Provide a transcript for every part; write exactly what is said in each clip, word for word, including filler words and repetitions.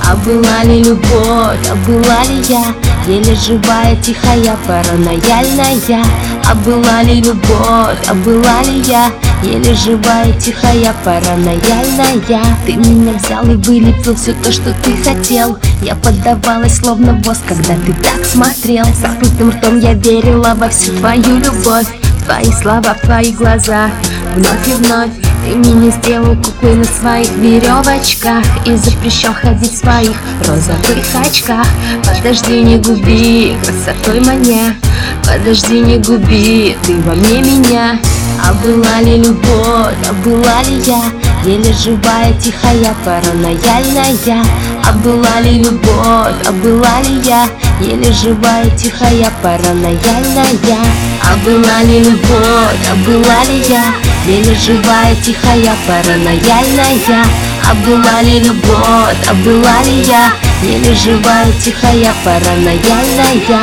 А была ли любовь, а была ли я еле живая, тихая, паранояльная? А была ли любовь, а была ли я еле живая, тихая, паранояльная? Ты меня взял и вылепил все то, что ты хотел. Я поддавалась словно босс, когда ты так смотрел. С открытым ртом я верила во всю твою любовь, в твои слова, в твои глаза. Вновь и вновь ты меня сделал куклой на своих веревочках и запрещал ходить в своих розовых очках. Подожди, не губи, красотой маня. Подожди, не губи, ты во мне меня. А была ли любовь, а была ли я еле живая, тихая, паранояльная? А была ли любовь, а была ли я еле живая, тихая, паранояльная? А была ли любовь, а была ли я еле живая, тихая, паранояльная? А была ли любовь, а была ли я еле живая, тихая, паранояльная?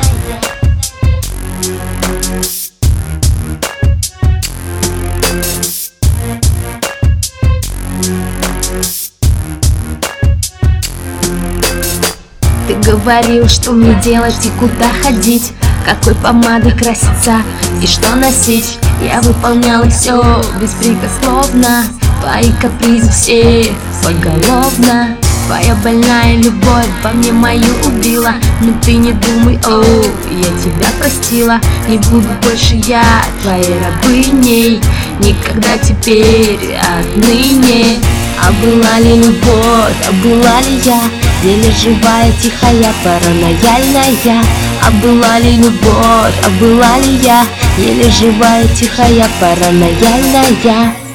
Ты говорил, что мне делать и куда ходить, какой помадой краситься и что носить. Я выполняла все беспрекословно, твои капризы все поголовно. Твоя больная любовь во мне мою убила. Но ты не думай, оу, я тебя простила. Не буду больше я твоей рабыней, никогда теперь, отныне. А была ли любовь, а была ли я еле живая, тихая, паранояльная? А была ли любовь, а была ли я еле живая, тихая, паранояльная?